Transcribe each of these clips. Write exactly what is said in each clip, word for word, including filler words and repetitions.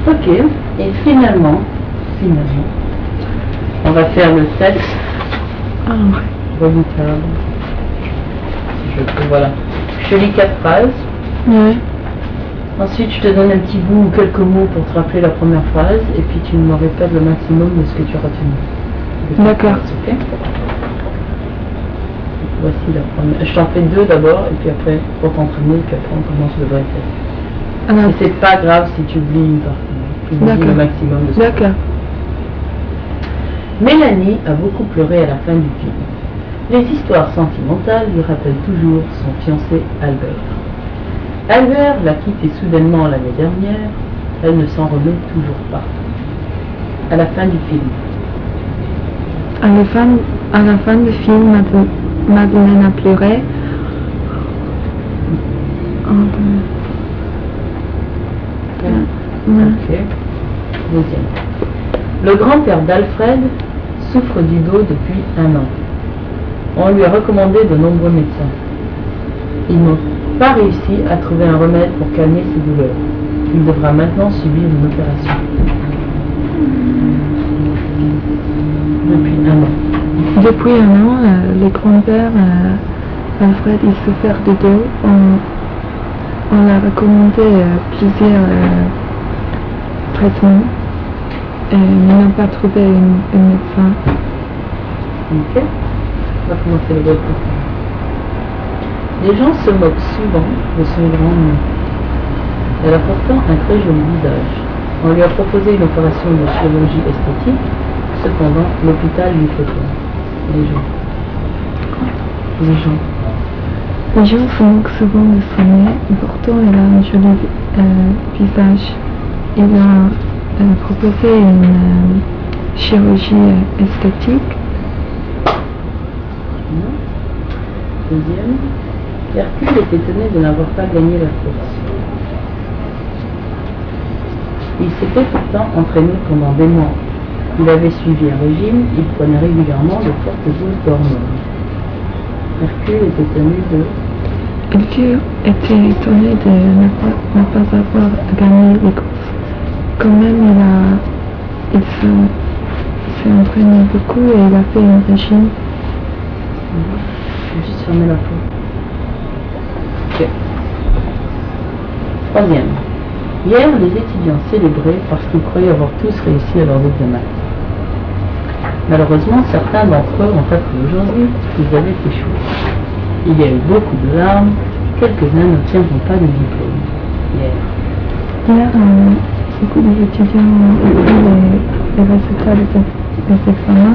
Ok, et finalement, finalement, on va faire le test Ah ouais. redoutable. Si je peux, voilà. Je te lis quatre phrases. Ouais. Ensuite, je te donne un petit bout ou quelques mots pour te rappeler la première phrase, et puis tu me répètes le maximum de ce que tu as retenu. D'accord. Ok. Voici la première. Je t'en fais deux d'abord, et puis après, pour t'entraîner, puis après on commence le vrai test. Alors, Et c'est pas grave si tu oublies une partie. Tu oublies le D'accord. maximum de ce que D'accord. Mélanie a beaucoup pleuré à la fin du film. Les histoires sentimentales lui rappellent toujours son fiancé Albert. Albert l'a quitté soudainement l'année dernière, elle ne s'en remet toujours pas. À la fin du film. À la fin, à la fin du film, Madeleine, Madeleine a pleuré. Oh, ouais. Ok. Deuxième. Le grand-père d'Alfred souffre du dos depuis un an. On lui a recommandé de nombreux médecins. Ils n'ont pas réussi à trouver un remède pour calmer ses douleurs. Il devra maintenant subir une opération. Depuis un an. Depuis un an, euh, le grand-père euh, Alfred il souffert du dos. On, on a recommandé euh, plusieurs euh, traitements et on n'a pas trouvé une, une médecin. Ok. On va commencer le vote. Les gens se moquent souvent de son grand nez. Elle a pourtant un très joli visage. On lui a proposé une opération de chirurgie esthétique. Cependant, l'hôpital lui fait peur. Les gens. Les gens. Les gens se moquent souvent de son nez, pourtant elle a un joli euh, visage. Il a euh, proposé une euh, chirurgie euh, esthétique. Deuxième. Hercule est étonné de n'avoir pas gagné la course. Il s'était pourtant entraîné pendant des mois. Il avait suivi un régime, il prenait régulièrement de fortes doses d'hormones. Hercule est étonné de... Hercule était étonné de ne pas, ne pas avoir gagné les courses. Quand même, il a, il se, s'est entraîné beaucoup et il a fait un régime. Je vais juste fermer la porte. Ok. Troisième. Hier, les étudiants célébraient parce qu'ils croyaient avoir tous réussi à leurs examens. Malheureusement, certains d'entre eux ont appris aujourd'hui qu'ils avaient échoué. Il y a eu beaucoup de larmes, quelques-uns n'obtiendront pas de diplôme. Hier. Hier, euh, beaucoup d'étudiants ont eu les, les résultats des, des examens.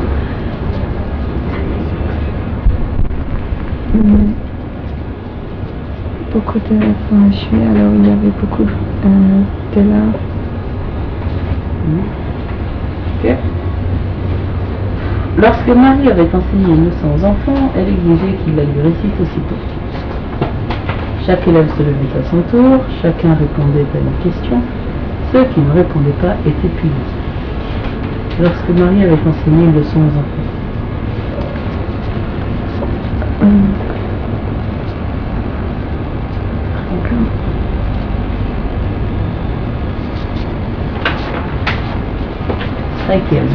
Hum, beaucoup d'élèves ont échoué, alors il y avait beaucoup euh, d'élèves. Ok. Lorsque Marie avait enseigné une leçon aux enfants, elle exigeait qu'ils la lui récitent aussitôt. Chaque élève se levait à son tour, chacun répondait à une question. Ceux qui ne répondaient pas étaient punis. Lorsque Marie avait enseigné une leçon aux enfants. Hum. Cinquième.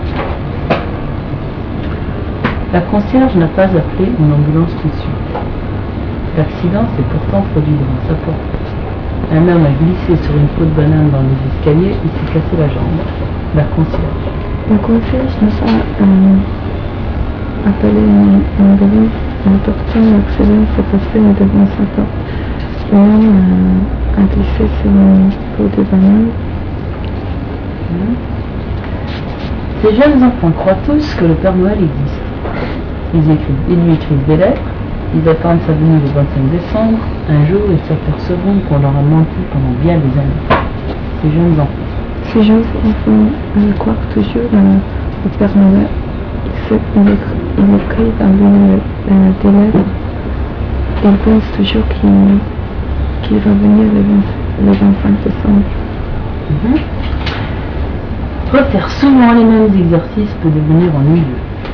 La concierge n'a pas appelé une ambulance tout de suite. L'accident s'est pourtant produit devant sa porte. Un homme a glissé sur une peau de banane dans les escaliers et s'est cassé la jambe. La concierge. La concierge n'a pas euh, appelé une ambulance. Pourtant, l'accident s'est passé devant sa porte. L'homme euh, a glissé sur une peau de banane. Mmh. Ces jeunes enfants croient tous que le Père Noël existe. Ils, écrivent, ils lui écrivent des lettres, ils attendent sa venue le vingt-cinq décembre. Un jour, ils s'apercevront qu'on leur a menti pendant bien des années. Ces jeunes enfants. Ces jeunes enfants euh, croient toujours euh, au Père Noël. Ils, ils, ils écrivent à lui euh, des lettres. Ils pensent toujours qu'il qu'il va venir le, le vingt-cinq décembre. Mmh. Refaire souvent les mêmes exercices peut devenir ennuyeux.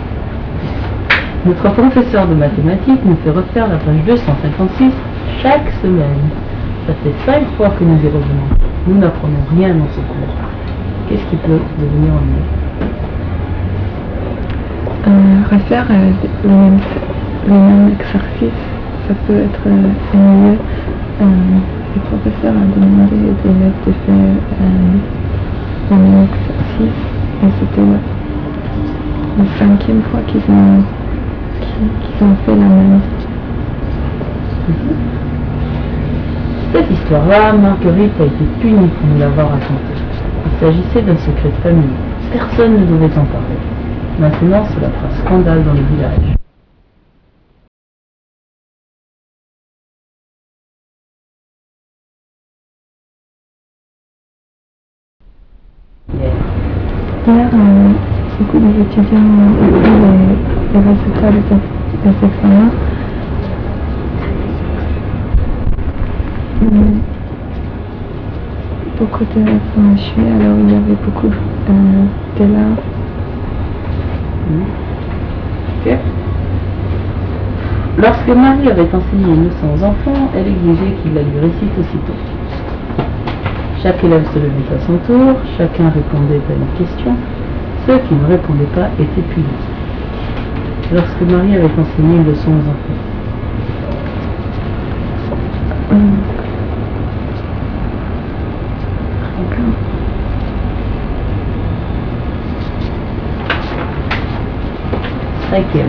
Notre professeur de mathématiques nous fait refaire la page deux cent cinquante-six chaque semaine. Ça fait cinq fois que nous y revenons. Nous n'apprenons rien dans ce cours. Qu'est-ce qui peut devenir ennuyeux? Euh, refaire euh, le, même, le même exercice, ça peut être euh, ennuyeux. Euh, le professeur a demandé aux élèves de faire euh, le même exercice et c'était la, la cinquième fois qu'ils ont, qu'ils ont fait la même. Mm-hmm. Cette histoire-là, Marguerite a été punie pour nous l'avoir racontée. Il s'agissait d'un secret de famille. Personne ne devait en parler. Maintenant, cela fera scandale dans le village. Hier, Hier euh, beaucoup d'étudiants ont eu les, les résultats des, des examens. Mais beaucoup d'élèves ont échoué, alors il y avait beaucoup euh, d'élèves. Okay. Lorsque Marie avait enseigné une leçon aux enfants, elle exigeait qu'ils la lui récitent aussitôt. Chaque élève se levait à son tour, chacun répondait à une question. Ceux qui ne répondaient pas étaient punis. Lorsque Marie avait enseigné une leçon aux enfants. Hum. Cinquième.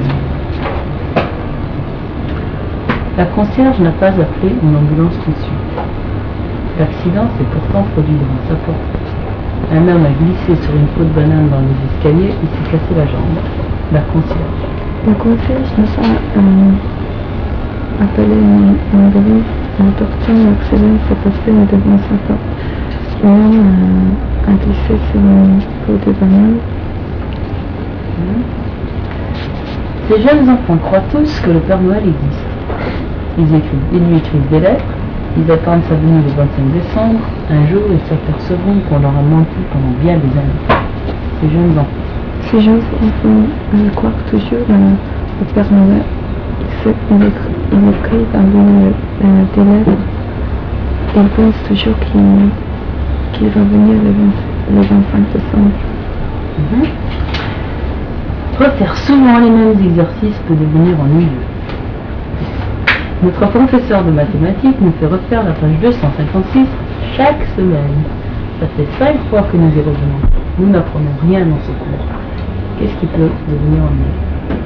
La concierge n'a pas appelé une ambulance tout de suite. L'accident s'est pourtant produit devant sa porte. Un homme a glissé sur une peau de banane dans les escaliers et s'est cassé la jambe. La concierge. La concierge n'a pas euh, appelé une ambulance. Pourtant, l'accident s'est passé devant sa porte. L'homme euh, a glissé sur une peau de banane. Mmh. Ces jeunes enfants croient tous que le Père Noël existe. Ils, écrivent, ils lui écrivent des lettres, ils attendent sa venue le vingt-cinq décembre. Un jour, ils s'apercevront qu'on leur a menti pendant bien des années. Ces jeunes enfants. Ces jeunes enfants euh, croient toujours euh, au Père Noël. Il, il, il écrit dans une euh, des lettres. Ils pensent toujours qu'il qu'il va venir le, vingt, le vingt-cinq décembre. Mm-hmm. Refaire souvent les mêmes exercices peut devenir ennuyeux. Notre professeur de mathématiques nous fait refaire la page deux cent cinquante-six chaque semaine. Ça fait cinq fois que nous y revenons. Nous n'apprenons rien dans ce cours. Qu'est-ce qui peut devenir ennuyeux?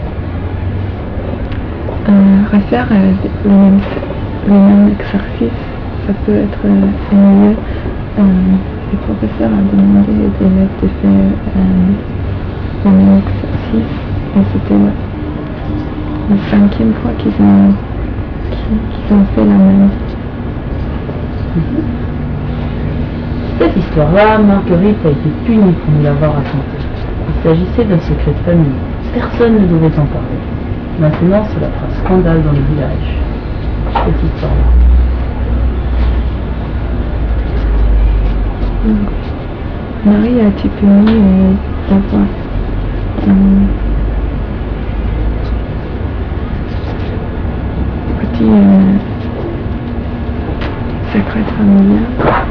euh, Refaire euh, le, même, le même exercice, ça peut être euh, ennuyeux. Euh, le professeur a demandé aux élèves de faire euh, le même exercice et c'était la, la cinquième fois qu'ils ont, qu'ils ont fait la même. Mm-hmm. Cette histoire-là, Marguerite a été punie pour nous l'avoir racontée. Il s'agissait d'un secret de famille. Personne ne devait en parler. Maintenant, cela fera scandale dans le village. Cette histoire-là. Mmh. Marie a été punie euh, d'avoir un petit euh, secret familial.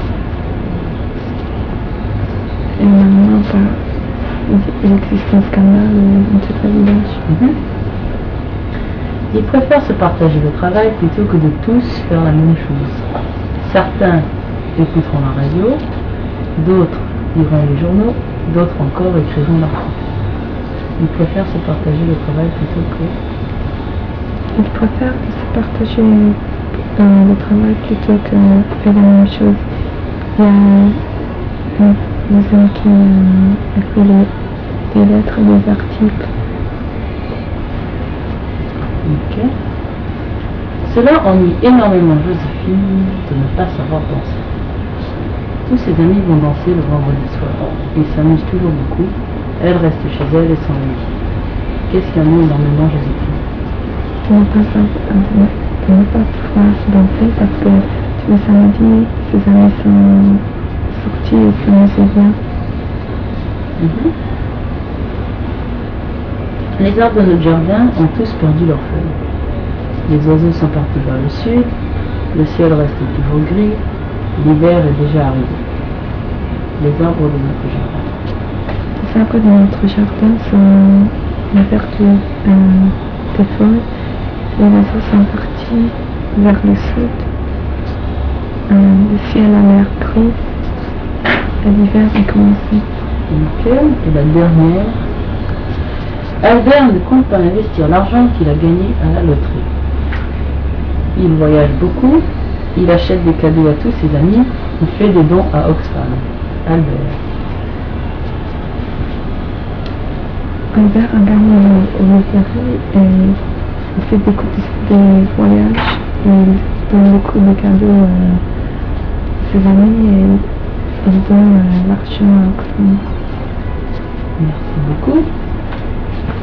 Et maintenant, bah, il existe un scandale dans tout le village. Mm-hmm. Ils préfèrent se partager le travail plutôt que de tous faire la même chose. Certains écouteront la radio, d'autres liront les journaux, d'autres encore écriront l'article. Ils préfèrent se partager le travail plutôt que... Ils préfèrent se partager euh, le travail plutôt que faire la même chose. Il y a une maison qui euh, écrit les, des lettres, des articles. Ok. Cela ennuie énormément Joséphine de ne pas savoir danser. Tous ses amis vont danser le vendredi soir. Ils s'amusent toujours beaucoup. Elle reste chez elle et s'ennuie. Qu'est-ce qui ennuie énormément Joséphine? De ne pas, de ne pas pouvoir danser parce que tous les samedis, ses amis sont sortis et s'amusaient bien. Mm-hmm. Les arbres de notre jardin ont tous perdu leurs feuilles. Les oiseaux sont partis vers le sud, le ciel reste toujours gris, l'hiver est déjà arrivé. les arbres de notre jardin. Les arbres de notre jardin sont verdus euh, des feuilles. Les oiseaux sont partis vers le sud. Euh, le ciel a l'air gris. Et l'hiver est commencé. Ok. Et la dernière. Albert ne compte pas investir l'argent qu'il a gagné à la loterie. Il voyage beaucoup. Il achète des cadeaux à tous ses amis. Il fait des dons à Oxfam. Albert. Albert a gagné au loterie et il fait beaucoup de, des voyages et il donne beaucoup de cadeaux à ses amis et il donne euh, l'argent à Oxfam. Merci beaucoup.